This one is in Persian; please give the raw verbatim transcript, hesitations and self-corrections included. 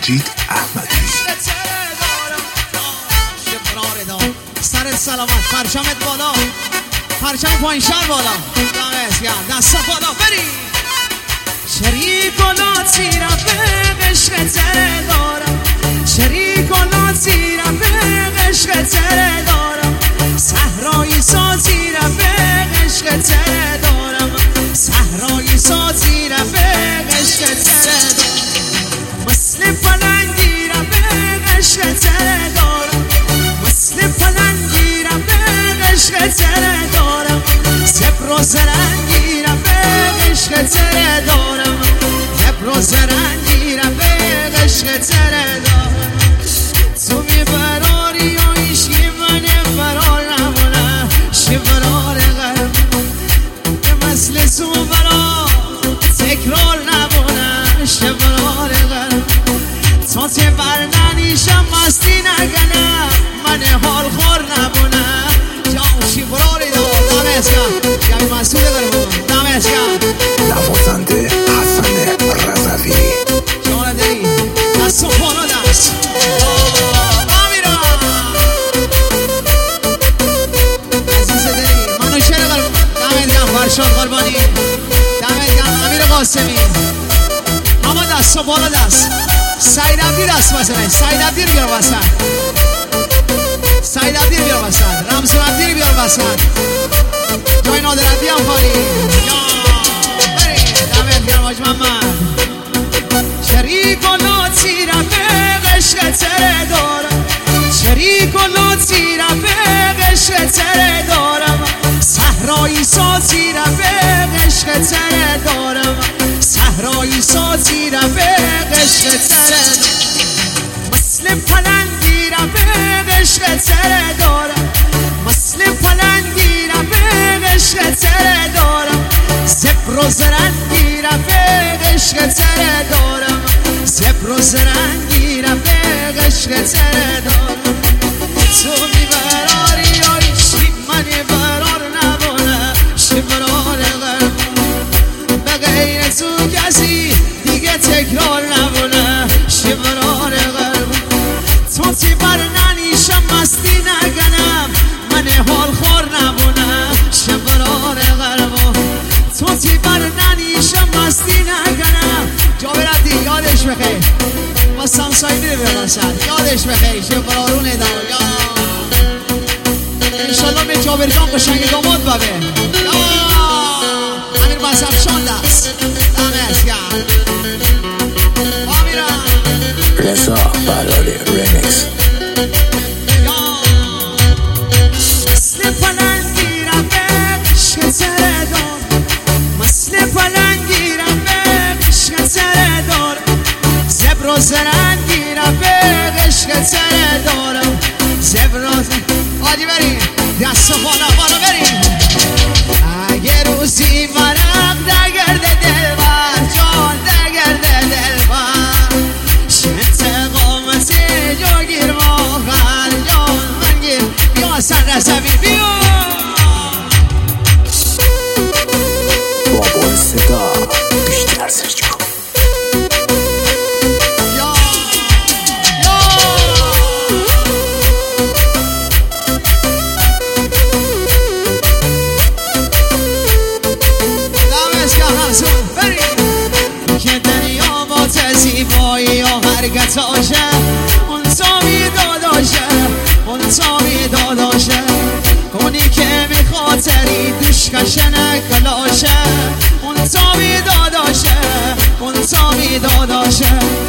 مجید احمدی. سرت سلامت، پرچمت بالا، پرچم پایین شر بالا، دمت گرم، دستا بالا، بری شریک و ناصیرم به عشق تره دارم، شریک و ناصیرم به عشق تره دارم، صحرایی سازیرم به عشق تره دارم، صحرایی سازیرم به عشق تره دارم، مثل پلنگیرم به عشق تره دارم، مثل پلنگیرم به عشق تره دارم، سپر و زرنگیرم به عشق تره دارم، سپر و زرنگیرم به عشق تره دارم. تو میبراری و ایشی من فرار نمونه، شفرار غرب به مثل سوبرا تکرار نمونه، شفرار غرب تا تی برننیشم مستی نگنم، من حال خور نمونه، جا شفراری دار دمت گرم، یعنی مسئول غرب دمت گرم. نوازنده حسن رضوی. جان دلی دست و پانا دست آمیرا عزیز دلی منوشر قربان، دمت گرم فرشاد قربانی، دمت گرم امیر قاسمی، اما دست و پانا دست. سعید عبدی دست بزنه، سعید عبدی رو بیار وسط، سعید عبدی رو بیار وسط، رمزون عبدی رو بیار وسط، جای نادر عبدی هم خالی، دمت گرم حاج محمد. شریک و ناصیرم به عشق تره دارم، شریک و ناصیرم به عشق تره دارم، صحرایی سازیرم به عشق تره دارم، صحرایی سازیرم به عشق تره دارم، مثل پلنگیرم به عشق تره دارم، مثل پلنگیرم به عشق تره دارم، سپر و زرنگیرم به عشق تره دارم، سپر و زرنگیرم به عشق تره دارم. تو میبراری یا ایشی من برار نبونه، شفرار غرب به غیر تو کسی دیگه تکرار نبونه، شفرار غرب تو تی برننیشم مستی نگنم، من حال خور نبونه، شفرار غرب تو تی برننیشم مستی نگنم. جاوردی یادش بخیر، ما سامسایدی رو برسن یادش بخیر، شفرارونه دار یا انشالله به جابرجان قشنگ داماد ببه یا امیر بسفشان دست دمت گرم آمیران رضا براری ریمیکس. مثل پلنگیرم به عشق تره دارم، مثل پلنگیرم به عشق تره دارم، زبر و زرنگیرم به عشق تره دارم، زبر و زرنگیرم. آدی بریم دست و بالا بالا بریم. اگه روزی ورق دگرده دلبر جان، دگرده دلبر شنت قامتی جو گیر ماخر جان من گیر یا سر رسوی بیا بابا صدا بیشتر سرچ کن. داشه اون سامی داداشه، اون سامی داداشه، اونی که میخاطری دوش کشنه کلاشه، اون سامی داداشه، اون سامی داداشه.